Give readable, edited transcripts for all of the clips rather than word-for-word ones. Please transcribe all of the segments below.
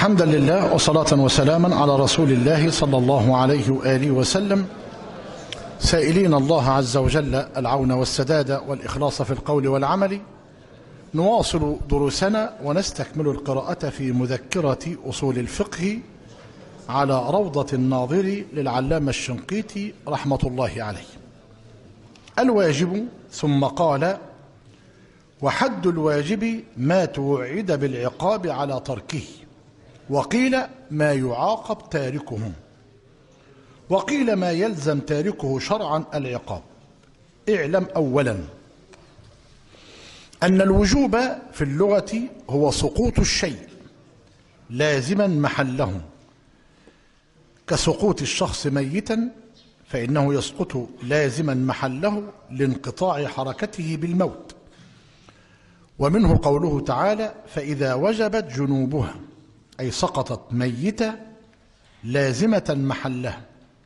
حمدا لله وصلاة وسلاما على رسول الله صلى الله عليه وآله وسلم، سائلين الله عز وجل العون والسداد والإخلاص في القول والعمل. نواصل دروسنا ونستكمل القراءة في مذكرة أصول الفقه على روضة الناظر للعلامة الشنقيطي رحمة الله عليه. الواجب، ثم قال: وحد الواجب ما توعد بالعقاب على تركه، وقيل ما يعاقب تاركه، وقيل ما يلزم تاركه شرعا العقاب. اعلم أولا أن الوجوب في اللغة هو سقوط الشيء لازما محله، كسقوط الشخص ميتا فإنه يسقط لازما محله لانقطاع حركته بالموت. ومنه قوله تعالى: فإذا وجبت جنوبها، أي سقطت ميتة لازمة محلها.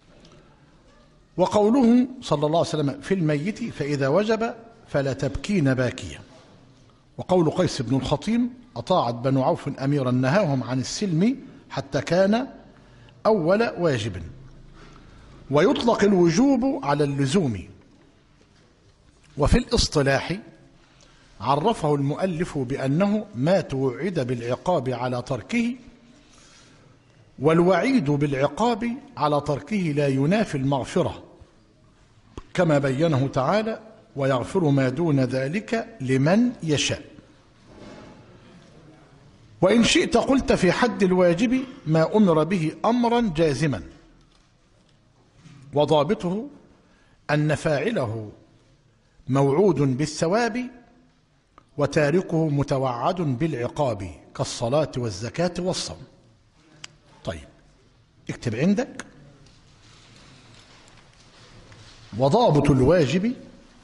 وقوله صلى الله عليه وسلم في الميت: فإذا وجب فلا تبكين باكية. وقول قيس بن الخطيم: أطاعت بنو عوف أميرا نهاهم عن السلم حتى كان أول واجب. ويطلق الوجوب على اللزوم. وفي الاصطلاح عرفه المؤلف بأنه ما توعد بالعقاب على تركه، والوعيد بالعقاب على تركه لا ينافي المغفرة، كما بينه تعالى: ويغفر ما دون ذلك لمن يشاء. وإن شئت قلت في حد الواجب ما أمر به أمرا جازما، وضابطه أن فاعله موعود بالثواب وتاركه متوعد بالعقاب، كالصلاة والزكاة والصوم. طيب، اكتب عندك: وضابط الواجب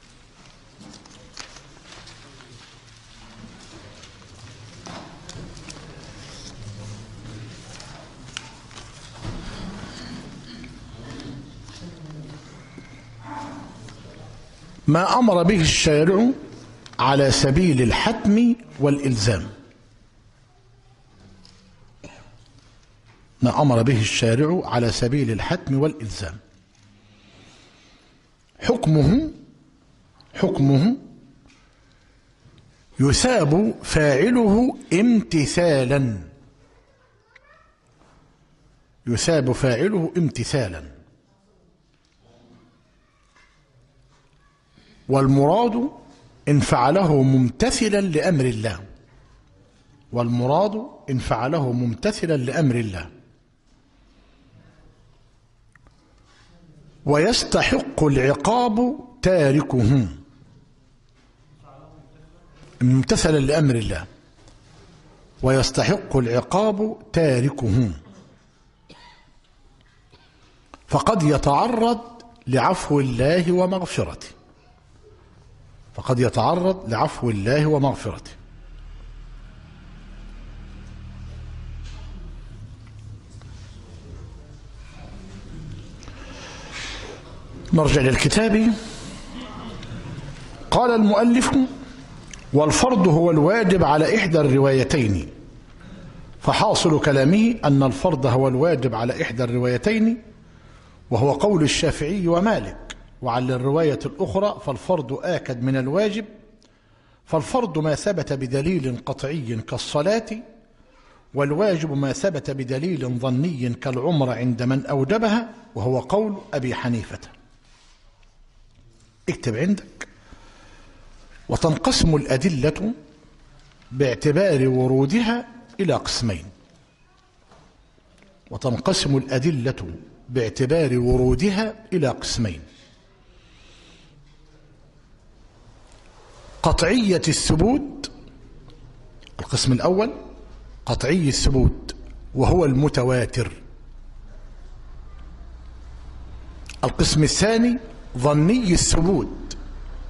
ما أمر به الشارع على سبيل الحتم والإلزام. ما أمر به الشارع على سبيل الحتم والإلزام. حكمه يثاب فاعله امتثالا. يثاب فاعله امتثالا. والمراد إن فعله ممتثلا لأمر الله. والمراد إن فعله ممتثلا لأمر الله. ويستحق العقاب تاركه ممتثلا لأمر الله. ويستحق العقاب تاركه، فقد يتعرض لعفو الله ومغفرته. فقد يتعرض لعفو الله ومغفرته. نرجع للكتاب. قال المؤلف: والفرض هو الواجب على إحدى الروايتين. فحاصل كلامه أن الفرض هو الواجب على إحدى الروايتين، وهو قول الشافعي ومالك. وعلى الرواية الأخرى فالفرض آكد من الواجب. فالفرض ما ثبت بدليل قطعي كالصلاة، والواجب ما ثبت بدليل ظني كالعمر عند من أوجبها، وهو قول أبي حنيفة. اكتب عندك: وتنقسم الأدلة باعتبار ورودها إلى قسمين. وتنقسم الأدلة باعتبار ورودها إلى قسمين: قطعية الثبوت، القسم الأول قطعي الثبوت وهو المتواتر. القسم الثاني ظني الثبوت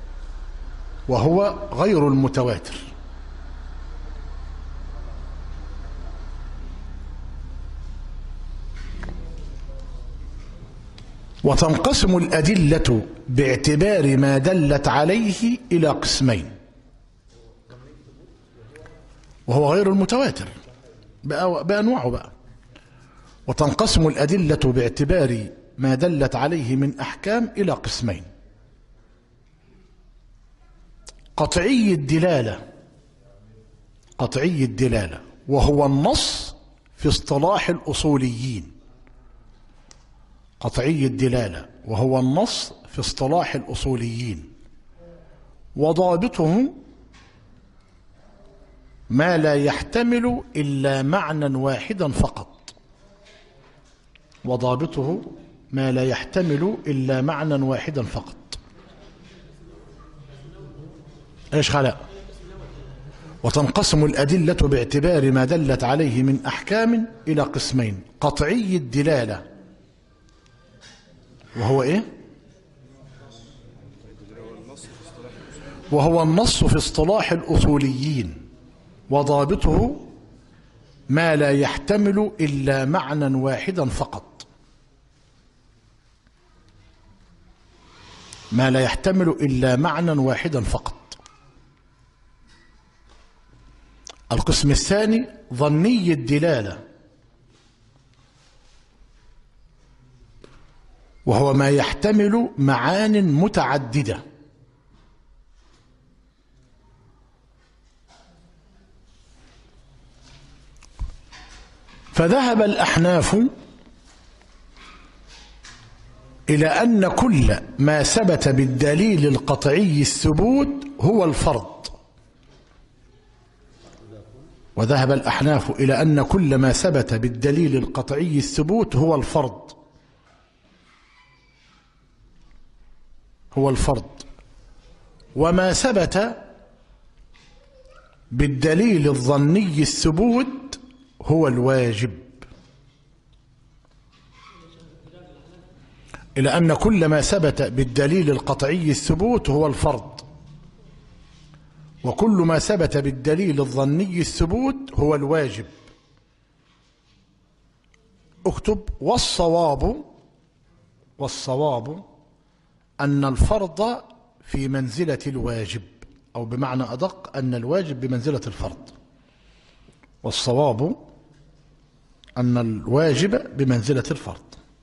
وهو غير المتواتر. وتنقسم الأدلة باعتبار ما دلت عليه إلى قسمين، وهو غير المتواتر. بأنواعه بقى. وتنقسم الأدلة باعتبار ما دلت عليه من أحكام إلى قسمين: قطعي الدلالة وهو النص في اصطلاح الأصوليين. قطعي الدلالة وهو النص في اصطلاح الأصوليين، وضابطه ما لا يحتمل إلا معنى واحدا فقط. وضابطه ما لا يحتمل إلا معنى واحدا فقط. ايش خلاء؟ وتنقسم الأدلة باعتبار ما دلت عليه من أحكام إلى قسمين: قطعي الدلالة وهو إيه؟ وهو النص في اصطلاح الأصوليين، وضابطه ما لا يحتمل إلا معنى واحدا فقط. ما لا يحتمل إلا معنى واحدا فقط. القسم الثاني ظني الدلالة، وهو ما يحتمل معان متعددة. فذهب الأحناف إلى أن كل ما ثبت بالدليل القطعي الثبوت هو الفرض. وذهب الأحناف إلى أن كل ما ثبت بالدليل القطعي الثبوت هو الفرض. وما ثبت بالدليل الظني الثبوت هو الواجب. إلى أن كل ما ثبت بالدليل القطعي الثبوت هو الفرض، وكل ما ثبت بالدليل الظني الثبوت هو الواجب. اكتب: والصواب أن الفرض في منزلة الواجب، أو بمعنى أدق أن الواجب بمنزلة الفرض. والصواب أن الواجب بمنزلة الفرض.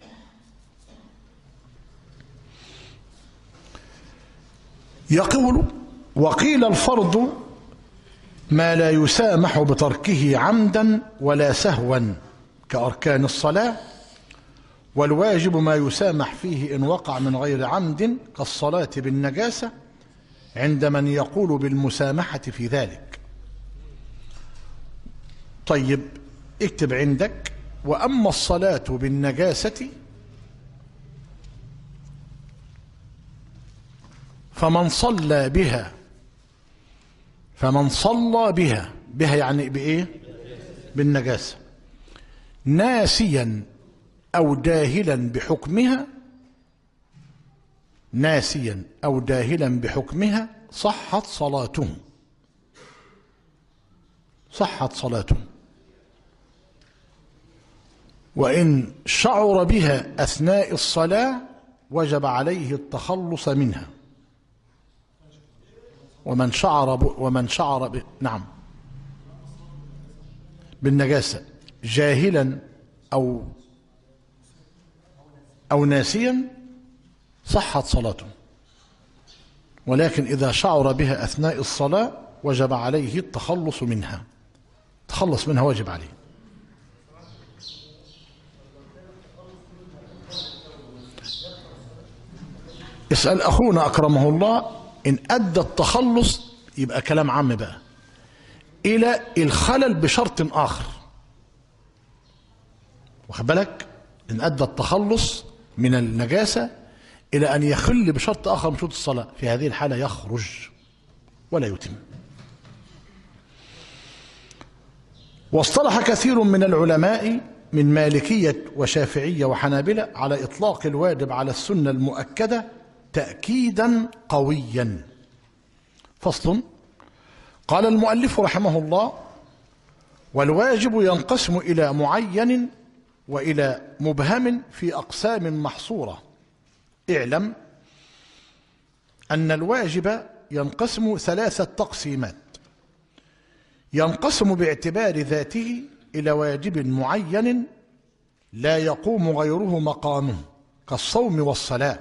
يقول: وقيل الفرض ما لا يسامح بتركه عمدا ولا سهوا كأركان الصلاة، والواجب ما يسامح فيه إن وقع من غير عمد كالصلاة بالنجاسة، عند من يقول بالمسامحة في ذلك. طيب اكتب عندك: وأما الصلاة بالنجاسة فمن صلى بها يعني بإيه؟ بالنجاسة، ناسيا أو جاهلا بحكمها صحت صلاته. وإن شعر بها أثناء الصلاة وجب عليه التخلص منها. ومن شعر نعم بالنجاسة جاهلا أو ناسيا صحت صلاته، ولكن إذا شعر بها أثناء الصلاة وجب عليه التخلص منها. تخلص منها واجب عليه. اسأل أخونا أكرمه الله: إن أدى التخلص، يبقى كلام عام بقى، إلى الخلل بشرط آخر. واخد بالك؟ إن أدى التخلص من النجاسة إلى أن يخل بشرط آخر من شروط الصلاة، في هذه الحالة يخرج ولا يتم. واصطلح كثير من العلماء من مالكية وشافعية وحنابلة على إطلاق الواجب على السنة المؤكدة تأكيدا قويا. فصل. قال المؤلف رحمه الله: والواجب ينقسم إلى معين وإلى مبهم في أقسام محصورة. اعلم أن الواجب ينقسم 3 تقسيمات: ينقسم باعتبار ذاته إلى واجب معين لا يقوم غيره مقامه كالصوم والصلاة،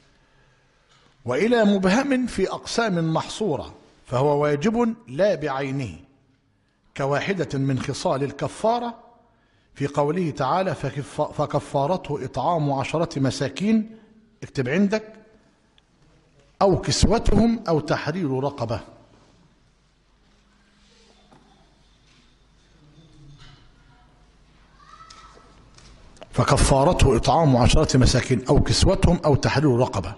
وإلى مبهم في أقسام محصورة فهو واجب لا بعينه كواحدة من خصال الكفارة في قوله تعالى فكفارته إطعام 10 مساكين، اكتب عندك، أو كسوتهم أو تحرير رقبة. فكفارته إطعام 10 مساكين أو كسوتهم أو تحرير رقبة.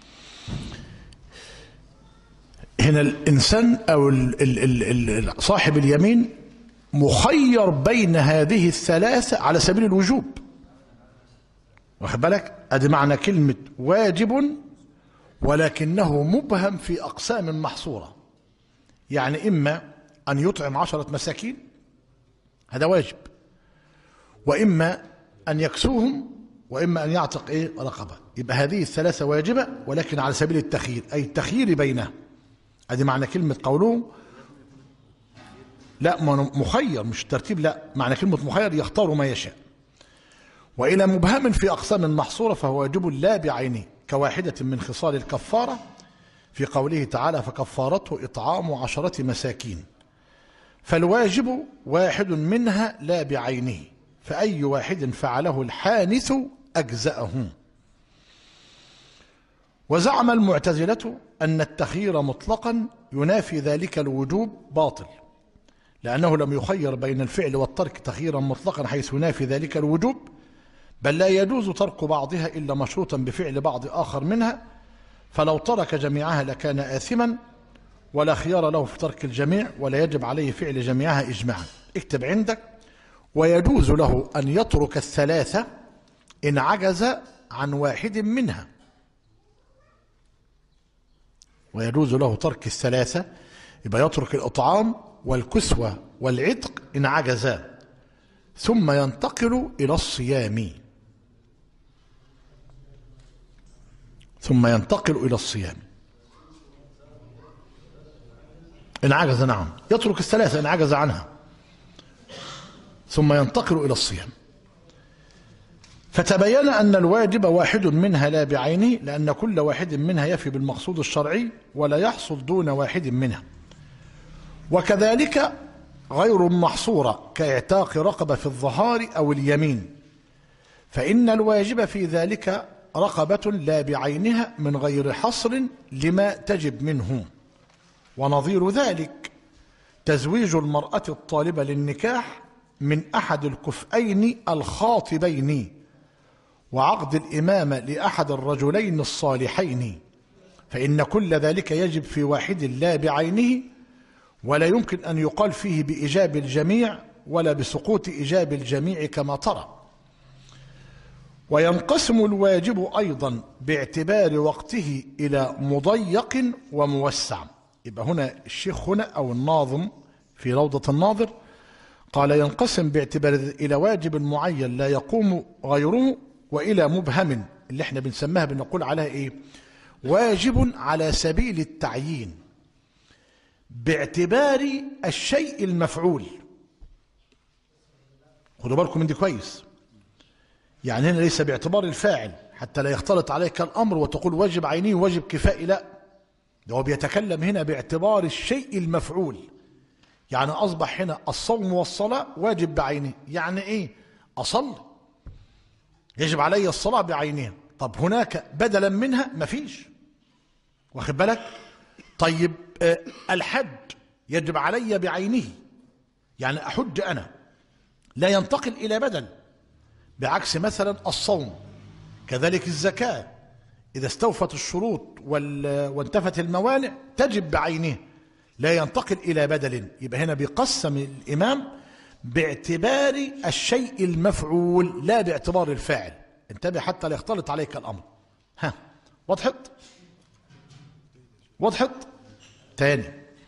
هنا الإنسان أو صاحب اليمين مخير بين هذه الثلاثة على سبيل الوجوب، واخد بالك؟ ادي معنى كلمة واجب ولكنه مبهم في أقسام محصورة، يعني إما أن يطعم 10 مساكين هذا واجب، وإما أن يكسوهم، وإما أن يعتق رقبة. يبقى هذه الثلاثة واجبة ولكن على سبيل التخيير، أي التخيير بينها. ادي معنى كلمة قوله لا مخير، مش ترتيب، لا معنى كلمة مخير يختار ما يشاء. وإلى مبهم في أقسام محصورة فهو واجب لا بعينه كواحدة من خصال الكفارة في قوله تعالى فكفارته إطعام 10 مساكين. فالواجب واحد منها لا بعينه، فأي واحد فعله الحانث أجزأه. وزعم المعتزلة أن التخيير مطلقا ينافي ذلك الوجوب باطل، لأنه لم يخير بين الفعل والترك تخييرا مطلقا حيث ينافي ذلك الوجوب، بل لا يجوز ترك بعضها إلا مشروطا بفعل بعض آخر منها، فلو ترك جميعها لكان آثما، ولا خيار له في ترك الجميع، ولا يجب عليه فعل جميعها إجماعا. اكتب عندك ويجوز له أن يترك الثلاثة إن عجز عن واحد منها. ويجوز له ترك الثلاثة، يبقى يترك الإطعام والكسوة والعتق إن عجزا، ثم ينتقل إلى الصيام. ثم ينتقل إلى الصيام إن عجز، نعم يترك الثلاثة إن عجز عنها ثم ينتقل إلى الصيام. فتبين أن الواجب واحد منها لا بعينه، لأن كل واحد منها يفي بالمقصود الشرعي ولا يحصل دون واحد منها. وكذلك غير محصورة كاعتاق رقبة في الظهار أو اليمين، فإن الواجب في ذلك رقبة لا بعينها من غير حصر لما تجب منه. ونظير ذلك تزويج المرأة الطالبة للنكاح من أحد الكفئين الخاطبين، وعقد الإمامة لأحد الرجلين الصالحين، فإن كل ذلك يجب في واحد لا بعينه، ولا يمكن أن يقال فيه بإيجاب الجميع ولا بسقوط إيجاب الجميع كما ترى. وينقسم الواجب أيضا باعتبار وقته إلى مضيق وموسع. يبقى هنا الشيخ هنا أو الناظم في روضة الناظر قال ينقسم باعتبار إلى واجب معين لا يقوم غيره، وإلى مبهم اللي احنا بنسميها بنقول عليها ايه؟ واجب على سبيل التعيين باعتبار الشيء المفعول. خدوا بالكم من دي كويس، يعني هنا ليس باعتبار الفاعل حتى لا يختلط عليك الأمر وتقول واجب عيني وواجب كفائي، لا، ده هو بيتكلم هنا باعتبار الشيء المفعول. يعني أصبح هنا الصوم والصلاة واجب بعينه، يعني إيه؟ أصلي يجب علي الصلاة بعينها. طب هناك بدلا منها مفيش، واخد بالك؟ طيب الحج يجب علي بعينه، يعني أحج أنا، لا ينتقل إلى بدل، بعكس مثلا الصوم. كذلك الزكاة إذا استوفت الشروط وانتفت الموانع تجب بعينه، لا ينتقل إلى بدل. يبقى هنا بيقسم الإمام باعتبار الشيء المفعول لا باعتبار الفاعل. انتبه حتى لا يختلط عليك الأمر. ها وضحت؟ وضحت؟ تاني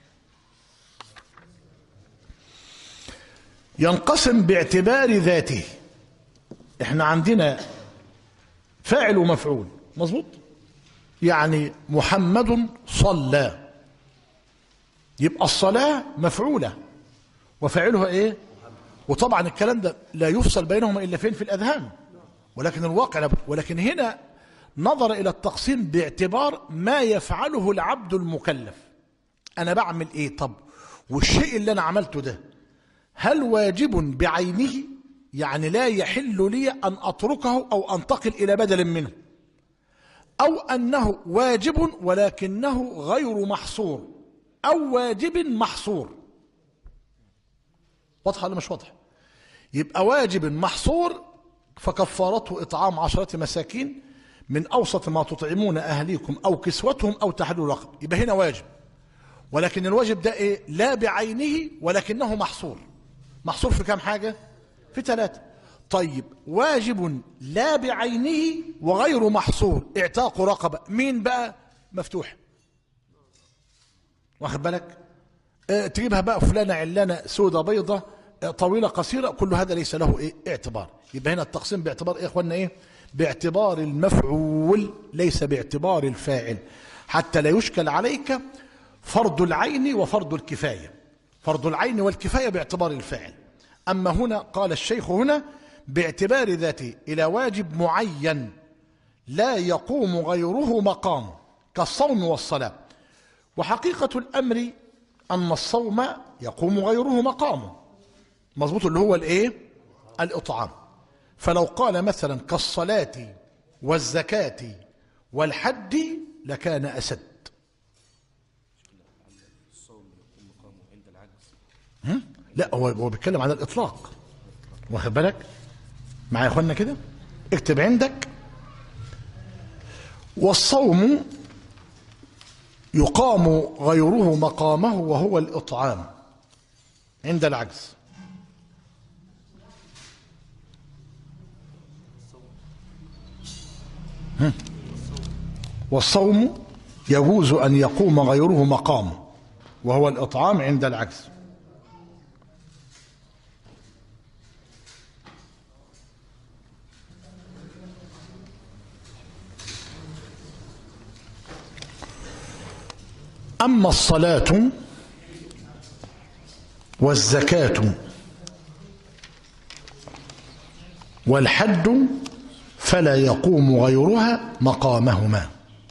ينقسم باعتبار ذاته. احنا عندنا فاعل ومفعول، مظبوط؟ يعني محمد صلى، يبقى الصلاة مفعولة وفاعلها ايه؟ وطبعا الكلام ده لا يفصل بينهما إلا فين؟ في الأذهان. ولكن الواقع ولكن هنا نظر إلى التقسيم باعتبار ما يفعله العبد المكلف. أنا بعمل إيه؟ طب والشيء اللي أنا عملته ده هل واجب بعينه؟ يعني لا يحل لي أن أتركه أو أنتقل إلى بدل منه، أو أنه واجب ولكنه غير محصور، أو واجب محصور. واضحة ولا مش واضحة؟ يبقى واجب محصور فكفارته إطعام 10 مساكين من أوسط ما تطعمون أهليكم أو كسوتهم أو تحرير رقبة. يبقى هنا واجب، ولكن الواجب ده إيه؟ لا بعينه ولكنه محصور. محصور في كام حاجة؟ في 3. طيب واجب لا بعينه وغير محصور، اعتاق رقبة، مين بقى؟ مفتوح. واخد بالك؟ تجيبها بقى فلانة علانة سودة بيضة طويلة قصيرة، كل هذا ليس له ايه؟ اعتبار. يبقى هنا التقسيم باعتبار ايه يا اخوانا؟ ايه؟ باعتبار المفعول ليس باعتبار الفاعل، حتى لا يشكل عليك فرض العين وفرض الكفاية. فرض العين والكفاية باعتبار الفاعل، أما هنا قال الشيخ هنا باعتبار ذاته إلى واجب معين لا يقوم غيره مقامه كالصوم والصلاة. وحقيقة الأمر أن الصوم يقوم غيره مقامه، مظبوط، اللي هو الايه؟ الإطعام. فلو قال مثلا كالصلاة والزكاة والحج لكان أسد. لا، هو بيتكلم على الإطلاق. واخد بالك معايا يا اخوانا كده؟ اكتب عندك: والصوم يقام غيره مقامه وهو الإطعام عند العجز. والصوم يجوز أن يقوم غيره مقامه وهو الإطعام عند العجز. أما الصلاة والزكاة والحج فلا يقوم غيرها مقامهما.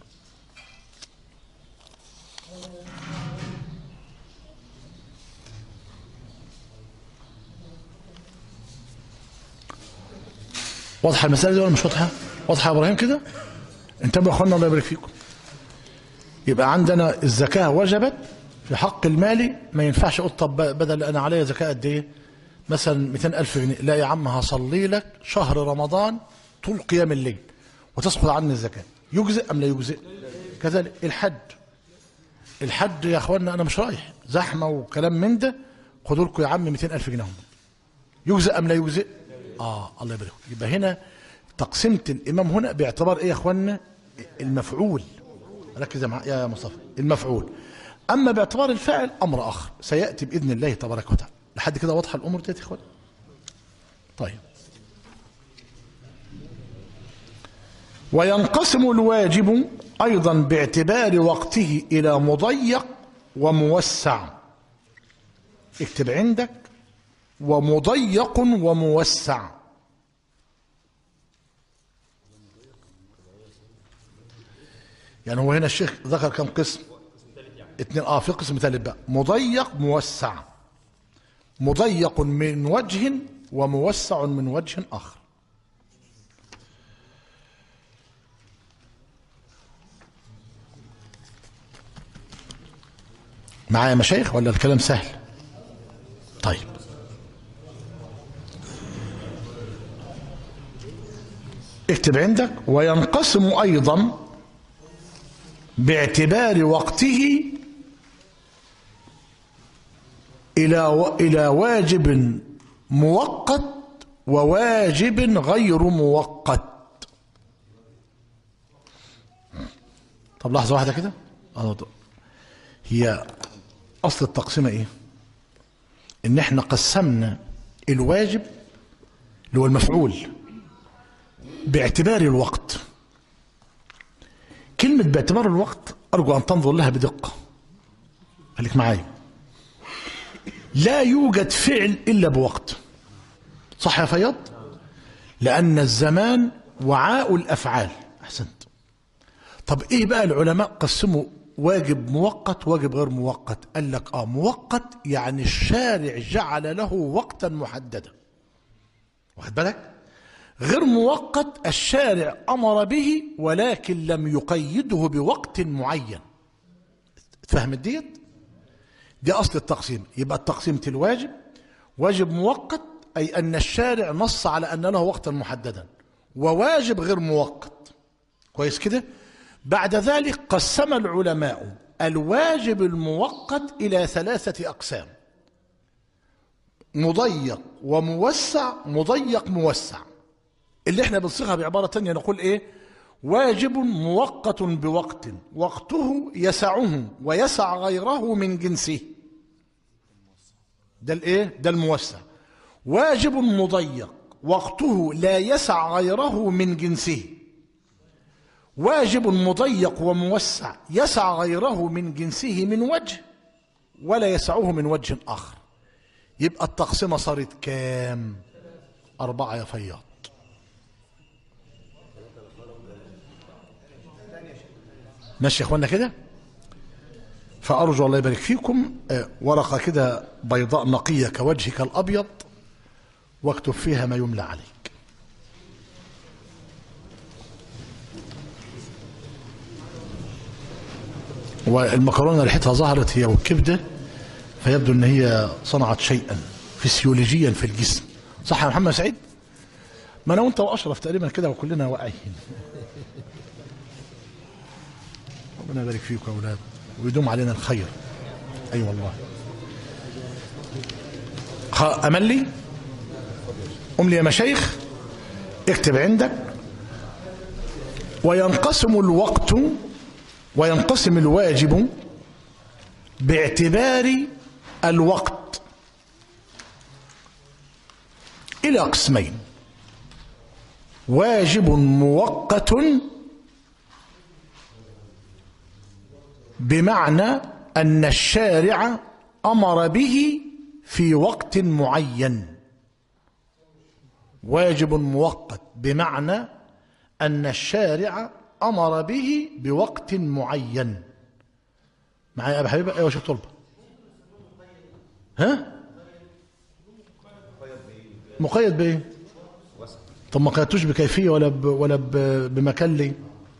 واضحة المسألة دي ولا مش واضحة؟ واضحة يا إبراهيم كده؟ انتبهوا يا أخوانا الله يبارك فيكم. يبقى عندنا الزكاة وجبت في حق المالي، ما ينفعش اقول طب بدل انا عليا زكاة قد ايه؟ مثلا 200,000 جنيه، لا يا عم هصلي لك شهر رمضان طول قيام الليل وتسقط عني الزكاة. يجزئ ام لا يجزئ؟ كذلك الحج يا اخوانا انا مش رايح زحمة وكلام من ده، خدوا لكم يا عم 200,000 جنيه هم. يجزئ ام لا يجزئ؟ الله يبارك. يبقى هنا تقسيمة الامام هنا باعتبار ايه يا اخوانا؟ المفعول. ركز يا مصطفى، المفعول. أما باعتبار الفاعل أمر آخر سيأتي بإذن الله تبارك وتعالى. لحد كده واضحة الأمور دي يا إخوان؟ طيب. وينقسم الواجب أيضا باعتبار وقته إلى مضيق وموسع. اكتب عندك: ومضيق وموسع. يعني هو هنا الشيخ ذكر كم قسم؟ 2. في قسم ثالث بقى: مضيق موسع. مضيق من وجه وموسع من وجه آخر. معايا مشايخ ولا الكلام سهل؟ طيب. اكتب عندك: وينقسم أيضا باعتبار وقته إلى واجب مؤقت وواجب غير مؤقت. طب لحظة واحدة كده. هي أصل التقسيمة إيه؟ إن إحنا قسمنا الواجب اللي هو المفعول باعتبار الوقت. كلمة باعتبار الوقت أرجو أن تنظر لها بدقة. خليك معايا. لا يوجد فعل إلا بوقت. صح يا فياض؟ لأن الزمان وعاء الأفعال. أحسنت. طب إيه بقى العلماء قسموا واجب مؤقت واجب غير مؤقت؟ قال لك مؤقت يعني الشارع جعل له وقتا محددا، واخد بالك؟ غير مؤقت الشارع أمر به ولكن لم يقيده بوقت معين. فهمت ديت؟ دي أصل التقسيم. يبقى التقسيم الواجب واجب مؤقت أي أن الشارع نص على أن له وقتا محددا، وواجب غير مؤقت. كويس كده؟ بعد ذلك قسم العلماء الواجب المؤقت إلى 3 أقسام: مضيق وموسع، مضيق موسع. اللي احنا بنصيغها بعبارة تانية نقول ايه؟ واجب مؤقت بوقت وقته يسعه ويسع غيره من جنسه، ده الايه؟ ده الموسع. واجب مضيق وقته لا يسع غيره من جنسه. واجب مضيق وموسع يسع غيره من جنسه من وجه ولا يسعه من وجه آخر. يبقى التقسيمة صارت كام؟ 4 يا فياض. ماشي يا اخوانا كده؟ فأرجو الله يبارك فيكم ورقة كده بيضاء نقية كوجهك الأبيض واكتب فيها ما يملى عليك. والمكرونة ريحتها ظهرت هي والكبدة، فيبدو ان هي صنعت شيئا فسيولوجيا في الجسم. صح يا محمد سعيد؟ ما انا وانت واشرف تقريبا كده وكلنا واعيين. ربنا يبارك فيكم يا اولاد ويدوم علينا الخير. اي أيوة والله. املي قم لي يا مشايخ اكتب عندك: وينقسم الواجب باعتبار الوقت إلى قسمين: واجب مؤقت بمعنى أن الشارع أمر به في وقت معين. واجب مؤقت بمعنى أن الشارع أمر به بوقت معين. معايا يا أبو حبيبة؟ أيوة يا شيخ طلبة. ها؟ مقيد بإيه؟ طب ما قيدتوش بكيفية ولا بمكان ليه؟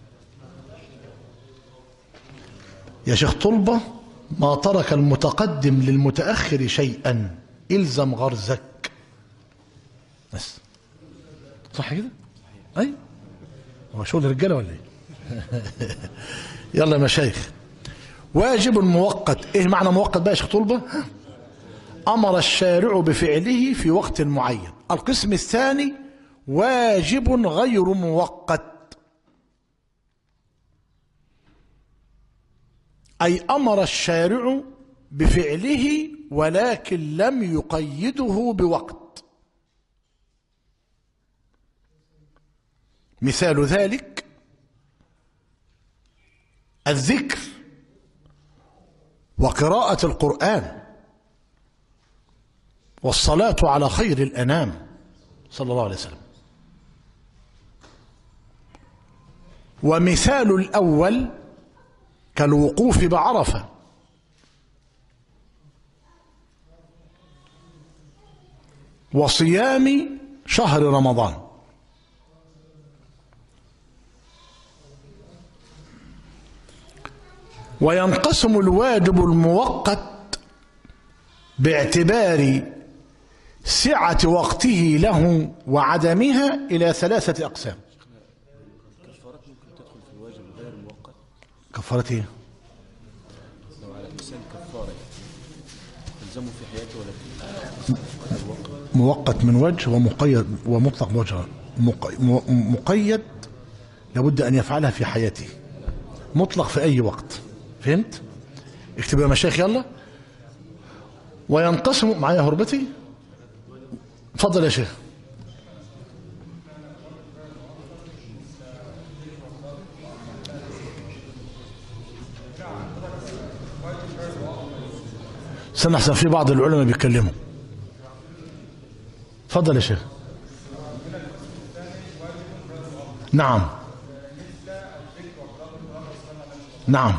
يا شيخ طلبة ما ترك المتقدم للمتأخر شيئا، إلزم غرزك بس. صح كده؟ أي هو شغل الرجالة ولا إيه؟ يلا يا مشايخ. واجب مؤقت. إيه معنى مؤقت بقى يا شيخ طلبة؟ أمر الشارع بفعله في وقت معين. القسم الثاني واجب غير مؤقت، أي أمر الشارع بفعله ولكن لم يقيده بوقت. مثال ذلك الذكر وقراءة القرآن والصلاة على خير الأنام صلى الله عليه وسلم. ومثال الأول كالوقوف بعرفة وصيام شهر رمضان. وينقسم الواجب المؤقت باعتبار سعة وقته له وعدمها إلى 3 أقسام. كفارات ممكن تدخل في الواجب غير المؤقت. كفارات ايه؟ لو على الإنسان كفارة تلزمه في حياته ولا مؤقت من وجه ومقيد ومطلق بوجه. مقيد لابد أن يفعلها في حياته، مطلق في أي وقت. فهمت؟ اكتب يا مشايخ يلا. وينقسم معايا هربتي. اتفضل يا شيخ. استنى احسن في بعض العلماء بيتكلموا. اتفضل يا شيخ. نعم نعم.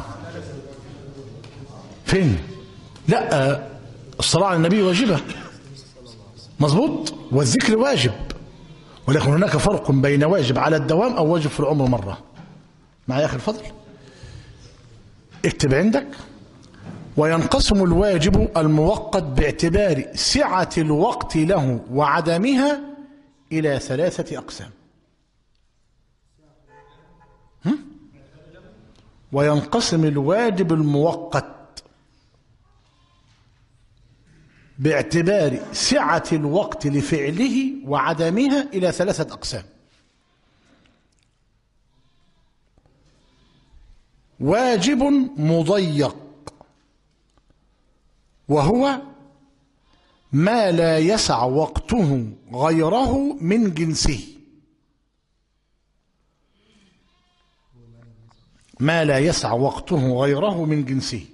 فين؟ لا، الصلاة على النبي واجبة، مظبوط، والذكر واجب، ولكن هناك فرق بين واجب على الدوام أو واجب في العمر مرة. معايا يا أخي الفضل؟ اكتب عندك: وينقسم الواجب المؤقت باعتبار سعة الوقت له وعدمها إلى 3 أقسام. وينقسم الواجب المؤقت باعتبار سعة الوقت لفعله وعدمها إلى 3 أقسام. واجب مضيق، وهو ما لا يسع وقته غيره من جنسه. ما لا يسع وقته غيره من جنسه.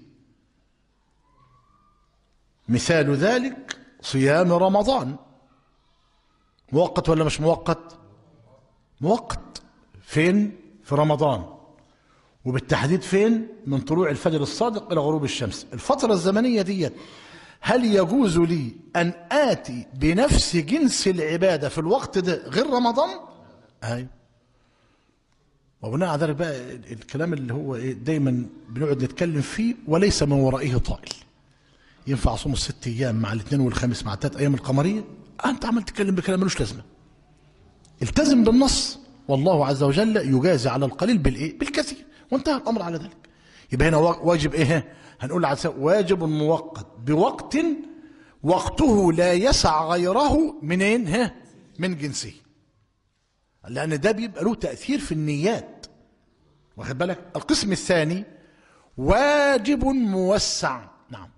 مثال ذلك صيام رمضان. مؤقت ولا مش مؤقت؟ مؤقت. فين؟ في رمضان، وبالتحديد فين؟ من طلوع الفجر الصادق إلى غروب الشمس. الفترة الزمنية دي هل يجوز لي أن آتي بنفس جنس العبادة في الوقت ده غير رمضان؟ أيوه. وبناء على ذلك بقى الكلام اللي هو دايما بنقعد نتكلم فيه وليس من ورائه طائل. ينفع أصوم ال6 أيام مع الاثنين والخميس مع 3 أيام القمرية؟ أنت عمال تتكلم بكلام ملوش لازمة. التزم بالنص، والله عز وجل يجازي على القليل بالإيه؟ بالكثير، وانتهى الأمر على ذلك. يبقى هنا واجب إيه؟ هنقول على واجب مؤقت بوقت وقته لا يسع غيره منين؟ من جنسه. لأن ده بيبقى له تأثير في النيات، واخد بالك؟ القسم الثاني واجب موسع. نعم.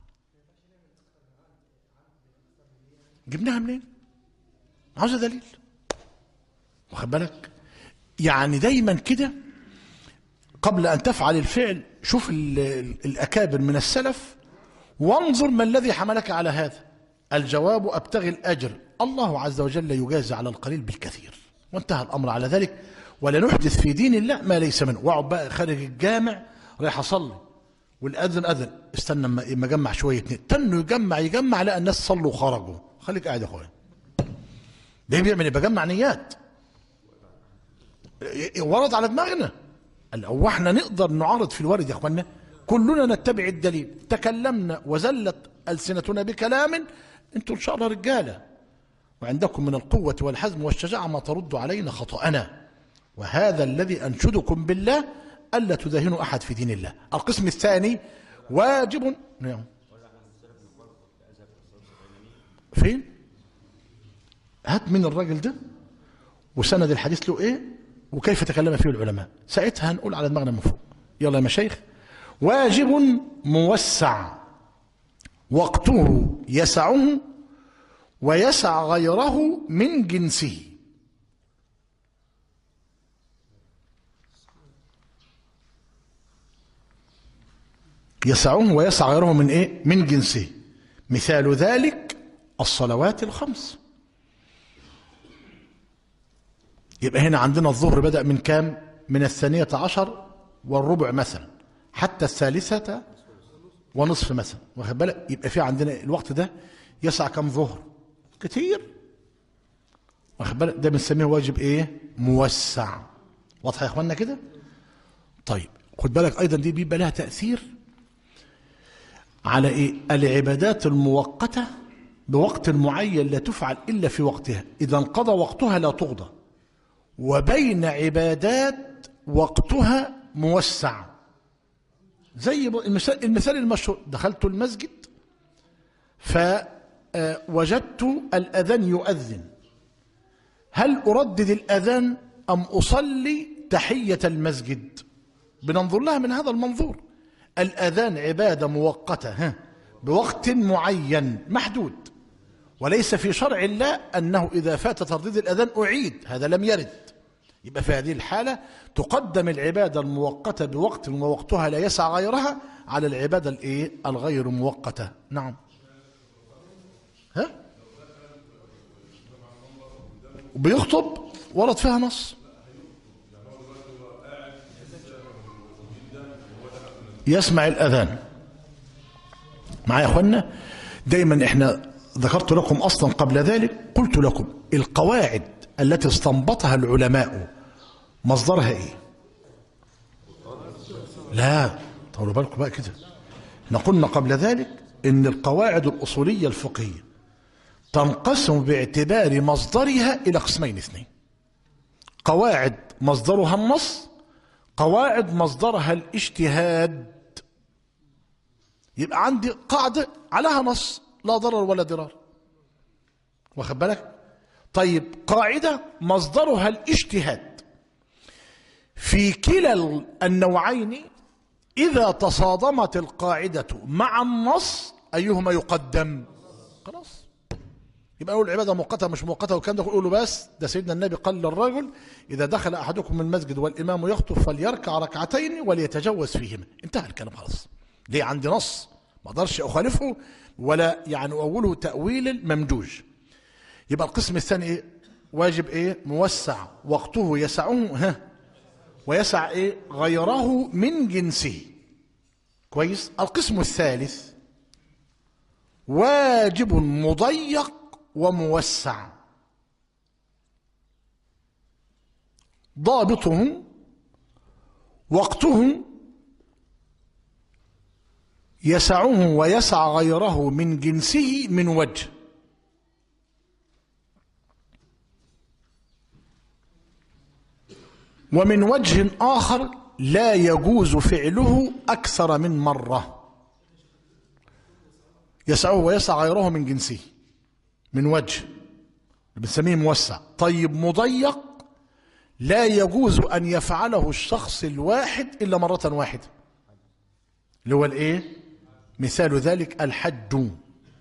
جبناها منين؟ عاوزة دليل، واخد بالك؟ يعني دايما كده قبل أن تفعل الفعل شوف الأكابر من السلف وانظر ما الذي حملك على هذا. الجواب: أبتغي الأجر. الله عز وجل يجازي على القليل بالكثير، وانتهى الأمر على ذلك. ولا نحدث في دين الله ما ليس منه. واقعد بقى خارج الجامع رايح أصلي والأذن أذن، استنى ما أجمع شوية تنه يجمع لقى الناس صلوا وخرجوا. خليك قاعد يا أخويا. ده بيعمل إيه؟ بجمع نيات. ورد على دماغنا. هو احنا نقدر نعارض في الوارد يا اخوانا؟ كلنا نتبع الدليل. تكلمنا وزلت ألسنتنا بكلام، انتم ان شاء الله رجاله وعندكم من القوة والحزم والشجاعة ما ترد علينا خطأنا، وهذا الذي أنشدكم بالله ألا تداهنوا أحد في دين الله. القسم الثاني واجب. نعم. فين؟ هات من الراجل ده وسند الحديث له ايه وكيف تكلم فيه العلماء، ساعتها هنقول على دماغنا من فوق. يلا يا مشايخ. واجب موسع وقته يسعه ويسع غيره من جنسه. يسعه ويسع غيره من ايه؟ من جنسه. مثال ذلك الصلوات الخمس. يبقى هنا عندنا الظهر بدأ من كام؟ من 12:15 مثلا حتى 3:30 مثلا، واخد بالك؟ يبقى في عندنا الوقت ده يسع كم ظهر؟ كتير، واخد بالك؟ ده بنسميه واجب ايه؟ موسع. واضح يا اخوانا كده؟ طيب خد بالك ايضا دي بيبقى لها تأثير على ايه؟ العبادات المؤقتة بوقت معين لا تفعل الا في وقتها، اذا انقضى وقتها لا تقضى. وبين عبادات وقتها موسع، زي المثال المشهور: دخلت المسجد فوجدت الأذان يؤذن، هل أردد الأذان أم أصلي تحية المسجد؟ بننظر لها من هذا المنظور. الأذان عبادة مؤقتة بوقت معين محدود، وليس في شرع الله أنه إذا فات ترديد الأذان أعيد، هذا لم يرد. يبقى في هذه الحالة تقدم العبادة المؤقتة بوقت ووقتها لا يسع غيرها على العبادة الغير مؤقتة. نعم. ها؟ بيخطب ورد فيها نص. يسمع الأذان. معايا يا اخوانا؟ دايما احنا ذكرت لكم اصلا قبل ذلك، قلت لكم القواعد التي استنبطها العلماء مصدرها ايه؟ لا طولوا بالكم بقى كده. احنا قلنا قبل ذلك ان القواعد الاصوليه الفقهيه تنقسم باعتبار مصدرها الى قسمين اثنين: قواعد مصدرها النص، قواعد مصدرها الاجتهاد. يبقى عندي قاعده عليها نص لا ضرر ولا ضرار، واخد بالك؟ طيب قاعده مصدرها الاجتهاد. في كلا النوعين إذا تصادمت القاعدة مع النص أيهما يقدم؟ خلاص يبقى نقول العبادة مؤقتة مش مؤقتة، والكلام ده نقول له بس ده سيدنا النبي قال للرجل: إذا دخل أحدكم المسجد والإمام يخطب فليركع ركعتين وليتجوز فيهما. انتهى الكلام خلاص. ليه؟ عندي نص ما اقدرش أخالفه ولا يعني أوله تأويل الممجوج. يبقى القسم الثاني إيه؟ واجب إيه؟ موسع وقته يسعه ويسع إيه؟ غيره من جنسه. كويس؟ القسم الثالث واجب مضيق وموسع، ضابطه وقته يسعه ويسع غيره من جنسه من وجه. ومن وجه آخر لا يجوز فعله أكثر من مرة. يسعه ويسع غيره من جنسه من وجه بنسميه موسع. طيب مضيق لا يجوز أن يفعله الشخص الواحد إلا مرة واحدة، اللي هو الإيه؟ مثال ذلك الحج.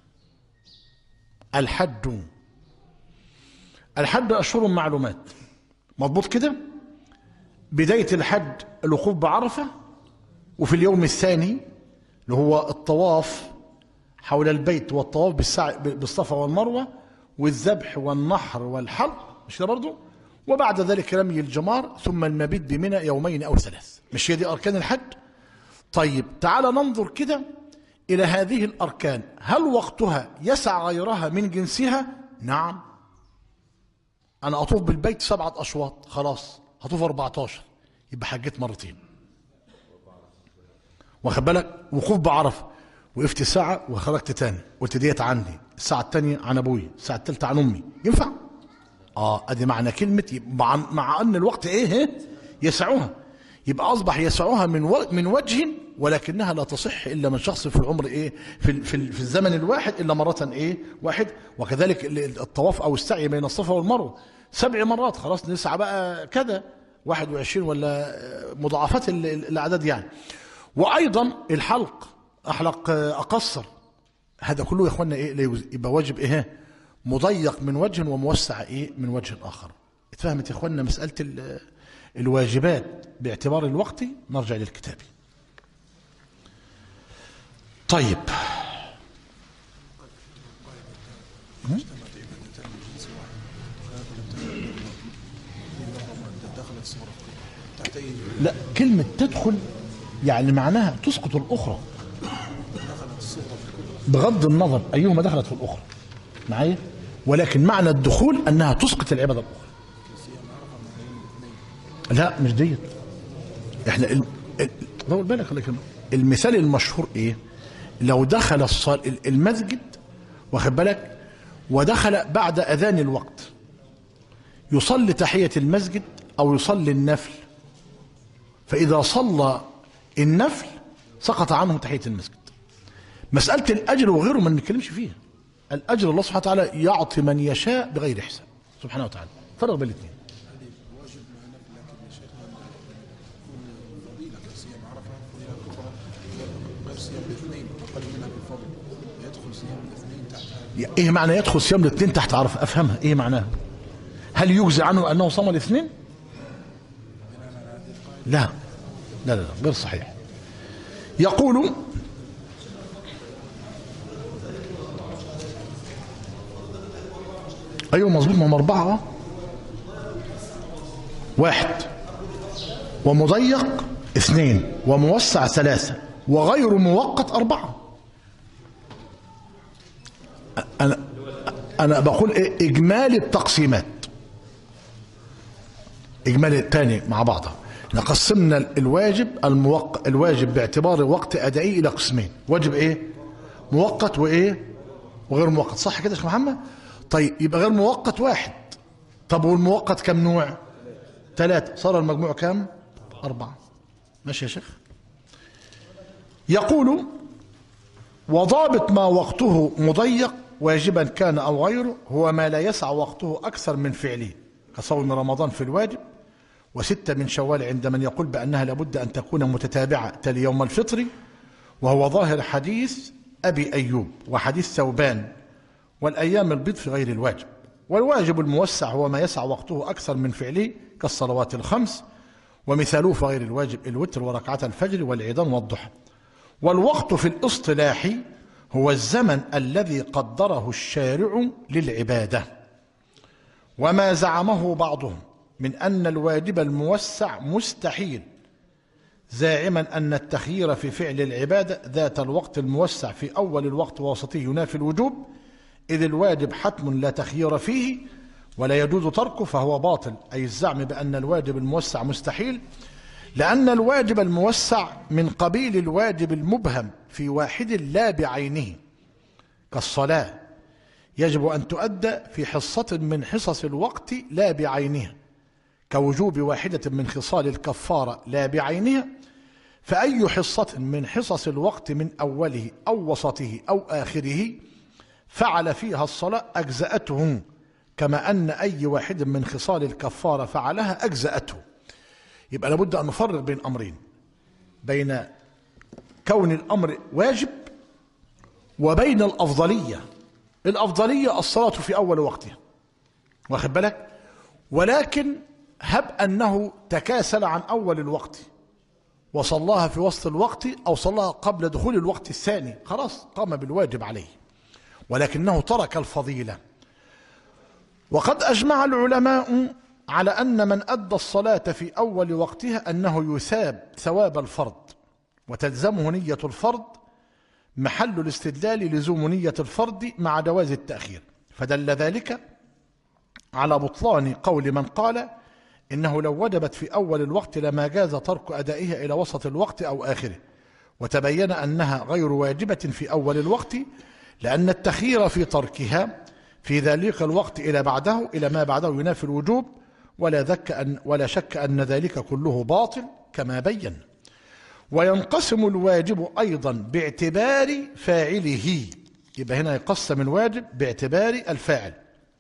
الحج أشهر معلومات، مضبوط كده؟ بداية الحج الوقوف بعرفة، وفي اليوم الثاني اللي هو الطواف حول البيت والطواف بالصفا والمروة والذبح والنحر والحلق، مش كده برضه؟ وبعد ذلك رمي الجمار، ثم المبيت بمنى يومين أو 3. مش هي دي أركان الحج؟ طيب تعال ننظر كده إلى هذه الأركان، هل وقتها يسع غيرها من جنسها؟ نعم. أنا أطوف بالبيت 7 أشواط، خلاص هطوف 14، يبقى حجيت مرتين. واخد بالك؟ وقوف بعرفه، وقفت ساعة وخرجت تاني، قلت ديت عندي، الساعة الثانية عن أبوي، الساعة الثالثة عن أمي، ينفع؟ أدي معنى كلمة مع أن الوقت إيه؟ يسعها. يبقى أصبح يسعها من وجه، ولكنها لا تصح إلا من شخص في العمر إيه؟ في الزمن الواحد إلا مرة إيه؟ واحد. وكذلك الطواف أو السعي بين الصفا والمروة 7 مرات، خلاص نسعى بقى كذا 21 ولا مضاعفات الأعداد يعني. وأيضا الحلق، أحلق أقصر، هذا كله يا إخوانا إيه؟ لا يجوز. يبقى واجب إيه؟ مضيق من وجه وموسع إيه؟ من وجه آخر. اتفهمت يا إخوانا مسألة الواجبات باعتبار الوقت؟ نرجع للكتاب. طيب لا، كلمة تدخل يعني معناها تسقط الأخرى بغض النظر أيهما دخلت في الأخرى، معايا؟ ولكن معنى الدخول أنها تسقط العبادة الأخرى. لا مش ديت. احنا طول بالك، لكن المثال المشهور ايه؟ لو دخل المسجد، واخد بالك، ودخل بعد اذان الوقت يصلي تحية المسجد او يصلي النفل، فاذا صلى النفل سقط عنه تحية المسجد. مسألة الاجر وغيره ما نتكلمش فيها. الاجر الله سبحانه وتعالى يعطي من يشاء بغير حساب سبحانه وتعالى. فرق بين الاثنين. ايه معنى يدخل صيام الاثنين تحت عرفه؟ افهمها ايه معناها؟ هل يجزي عنه انه صام الاثنين؟ لا لا لا غير صحيح. يقول ايوه مظبوط، ما هم 4. واحد، ومضيق اثنين، وموسع ثلاثة، وغير موقت أربعة. أنا بقول إيه؟ إجمالي التقسيمات، إجمالي الثاني مع بعضها. قسمنا الواجب باعتبار وقت أدائي إلى قسمين، واجب إيه؟ مؤقت وإيه؟ وغير مؤقت، صح كده يا شيخ محمد؟ طيب يبقى غير مؤقت واحد. طب والمؤقت كم نوع؟ ثلاثة، صار المجموع كم؟ أربعة. ماشي يا شيخ؟ يقول: وضابط ما وقته مضيق واجبا كان أو غيره هو ما لا يسع وقته أكثر من فعله، كصوم رمضان في الواجب، وستة من شوال عند من يقول بأنها لابد أن تكون متتابعة تلي يوم الفطر، وهو ظاهر حديث أبي أيوب وحديث ثوبان، والأيام البيض في غير الواجب. والواجب الموسع هو ما يسع وقته أكثر من فعله كالصلوات الخمس، ومثاله في غير الواجب الوتر وركعة الفجر والعيدان والضحى. والوقت في الاصطلاح هو الزمن الذي قدره الشارع للعبادة. وما زعمه بعضهم من أن الواجب الموسع مستحيل، زاعما أن التخيير في فعل العبادة ذات الوقت الموسع في أول الوقت ووسطه ينافي الوجوب، إذ الواجب حتم لا تخيير فيه ولا يجوز تركه، فهو باطل. أي الزعم بأن الواجب الموسع مستحيل، لأن الواجب الموسع من قبيل الواجب المبهم في واحد لا بعينه، كالصلاة يجب أن تؤدى في حصة من حصص الوقت لا بعينها، كوجوب واحدة من خصال الكفارة لا بعينها. فأي حصة من حصص الوقت من أوله أو وسطه أو آخره فعل فيها الصلاة أجزأته، كما أن أي واحد من خصال الكفارة فعلها أجزأته. يبقى لابد أن نفرق بين أمرين، بين كون الأمر واجب وبين الأفضلية. الأفضلية الصلاة في أول وقتها، واخد بالك؟ ولكن هب أنه تكاسل عن أول الوقت وصلاها في وسط الوقت أو صلاها قبل دخول الوقت الثاني، خلاص قام بالواجب عليه، ولكنه ترك الفضيلة. وقد أجمع العلماء على أن من أدى الصلاة في أول وقتها أنه يثاب ثواب الفرض، وتلزمه نية الفرض، محل الاستدلال لزوم نية الفرض مع جواز التأخير. فدل ذلك على بطلان قول من قال إنه لو وجبت في أول الوقت لما جاز ترك أدائها إلى وسط الوقت أو آخره، وتبين أنها غير واجبة في أول الوقت، لأن التخيير في تركها في ذلك الوقت إلى ما بعده ينافي الوجوب، ولا شك أن ذلك كله باطل كما بين. وينقسم الواجب أيضا باعتبار فاعله، يبقى هنا يقسم الواجب باعتبار الفاعل.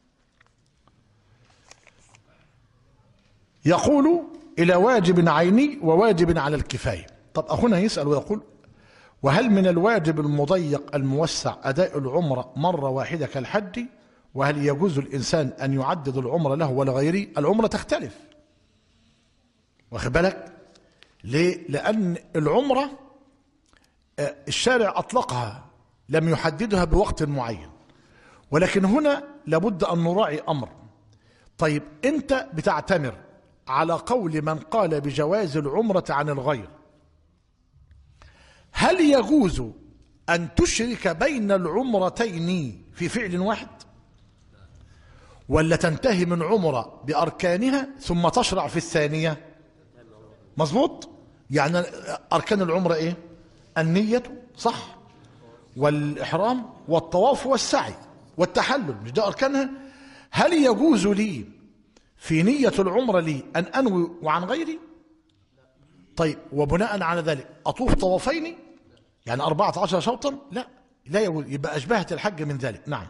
يقول إلى واجب عيني وواجب على الكفاية. طب أخونا يسأل ويقول: وهل من الواجب المضيق الموسع أداء العمرة مرة واحدة كالحج؟ وهل يجوز الإنسان أن يعدد العمرة له ولغيره؟ العمرة تختلف، واخد بالك؟ ليه؟ لأن العمرة الشارع أطلقها، لم يحددها بوقت معين، ولكن هنا لابد أن نراعي أمر. طيب أنت بتعتمر على قول من قال بجواز العمرة عن الغير، هل يجوز أن تشرك بين العمرتين في فعل واحد، ولا تنتهي من عمرة بأركانها ثم تشرع في الثانية؟ مظبوط؟ يعني أركان العمرة إيه؟ النية، صح؟ والإحرام والطواف والسعي والتحلل، مش ده أركانها؟ هل يجوز لي في نية العمرة لي أن أنوي وعن غيري؟ طيب وبناء على ذلك أطوف طوافين يعني 14 شوطا؟ لا يجوز. يبقى أشبهت الحج من ذلك. نعم،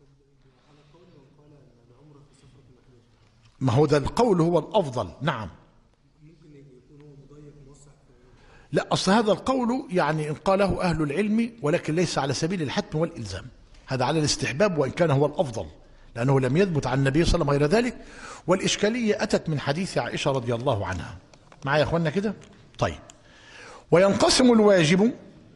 ما هو ده القول هو الأفضل. نعم، لا، أصل هذا القول يعني إن قاله أهل العلم، ولكن ليس على سبيل الحتم والإلزام، هذا على الاستحباب، وإن كان هو الأفضل، لأنه لم يثبت عن النبي صلى الله عليه وسلم غير ذلك. والإشكالية أتت من حديث عائشة رضي الله عنها. معايا يا أخوانا كده؟ طيب، وينقسم الواجب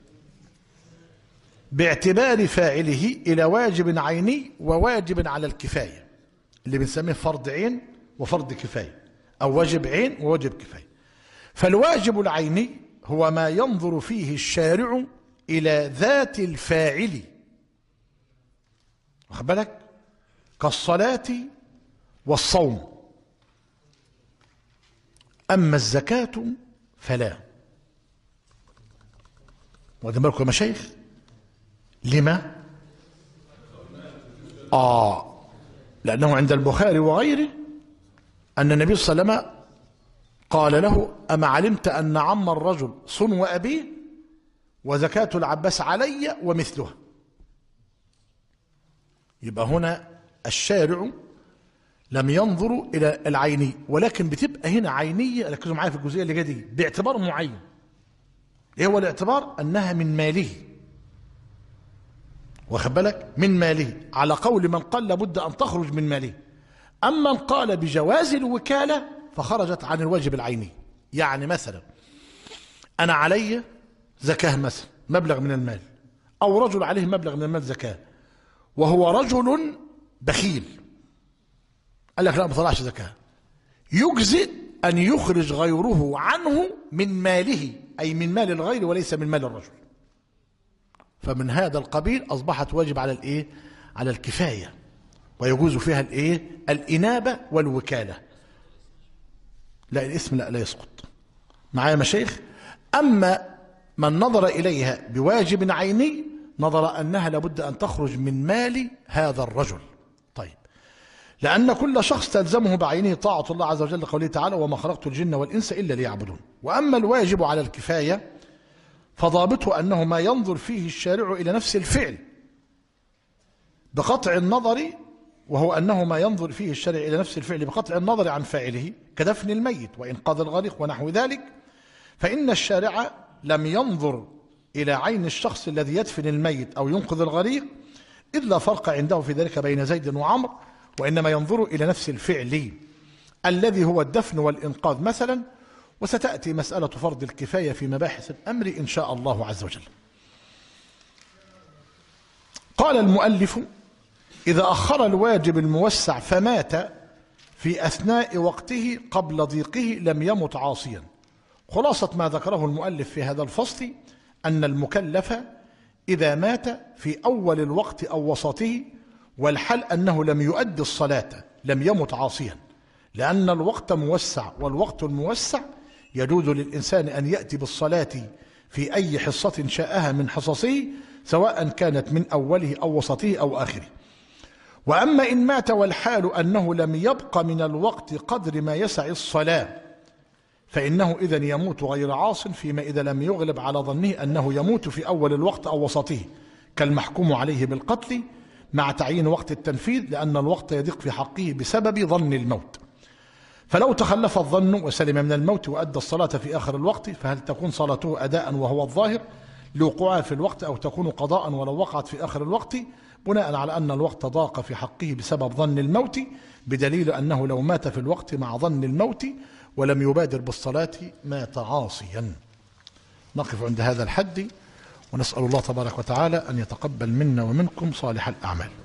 باعتبار فاعله إلى واجب عيني وواجب على الكفاية، اللي بنسميه فرض عين وفرض كفاية. أو واجب عين وواجب كفاية. فالواجب العيني هو ما ينظر فيه الشارع إلى ذات الفاعل، واخد بالك، كالصلاة والصوم. أما الزكاة فلا. واخدين بالكم يا مشايخ؟ لما؟ لأنه عند البخاري وغيره أن النبي صلى الله عليه وسلم قال له: أما علمت أن عم الرجل صنو أبيه وزكاة العباس علي ومثلها. يبقى هنا الشارع لم ينظر إلى العيني، ولكن بتبقى هنا عينية، ركزوا معايا في الجزئية اللي جايه دي، باعتبار معين. إيه هو الاعتبار؟ أنها من ماله، واخد بالك، من ماله، على قول من قال لابد أن تخرج من ماله. أما من قال بجواز الوكالة فخرجت عن الواجب العيني. يعني مثلا أنا علي زكاة مثلا مبلغ من المال، أو رجل عليه مبلغ من المال زكاة، وهو رجل بخيل، قال لك لا ما طلعش زكاة، يجزئ أن يخرج غيره عنه من ماله، أي من مال الغير وليس من مال الرجل. فمن هذا القبيل أصبحت واجب على الإيه؟ على الكفاية، ويجوز فيها الإيه؟ الإنابة والوكالة. لا الاسم لا يسقط. معايا مشايخ؟ أما من نظر إليها بواجب عيني نظر أنها لابد أن تخرج من مال هذا الرجل. طيب، لأن كل شخص تلزمه بعينه طاعة الله عز وجل، قوله تعالى: وما خلقت الجن والإنس إلا ليعبدون. وأما الواجب على الكفاية فضابطه أنه ما ينظر فيه الشارع إلى نفس الفعل بقطع النظر، وهو أنه ما ينظر فيه الشارع إلى نفس الفعل بقطع النظر عن فاعله، كدفن الميت وإنقاذ الغريق ونحو ذلك. فإن الشارع لم ينظر إلى عين الشخص الذي يدفن الميت أو ينقذ الغريق، إذ لا فرق عنده في ذلك بين زيد وعمر، وإنما ينظر إلى نفس الفعل الذي هو الدفن والإنقاذ مثلا. وستأتي مسألة فرض الكفاية في مباحث الأمر إن شاء الله عز وجل. قال المؤلف: إذا أخر الواجب الموسع فمات في أثناء وقته قبل ضيقه لم يمت عاصيا. خلاصة ما ذكره المؤلف في هذا الفصل أن المكلف إذا مات في أول الوقت أو وسطه، والحال أنه لم يؤدي الصلاة، لم يمت عاصيا، لأن الوقت موسع، والوقت الموسع يجوز للإنسان أن يأتي بالصلاة في أي حصة شاءها من حصصه، سواء كانت من أوله أو وسطه أو آخره. وأما إن مات والحال أنه لم يبق من الوقت قدر ما يسع الصلاة، فإنه إذن يموت غير عاص، فيما إذا لم يغلب على ظنه أنه يموت في أول الوقت أو وسطه، كالمحكوم عليه بالقتل مع تعيين وقت التنفيذ، لأن الوقت يضيق في حقه بسبب ظن الموت. فلو تخلف الظن وسلم من الموت وأدى الصلاة في آخر الوقت، فهل تكون صلاته أداء وهو الظاهر لوقوعها في الوقت، أو تكون قضاء ولو وقعت في آخر الوقت، بناء على أن الوقت ضاق في حقه بسبب ظن الموت، بدليل أنه لو مات في الوقت مع ظن الموت ولم يبادر بالصلاة مات عاصيا. نقف عند هذا الحد، ونسأل الله تبارك وتعالى أن يتقبل منا ومنكم صالح الأعمال.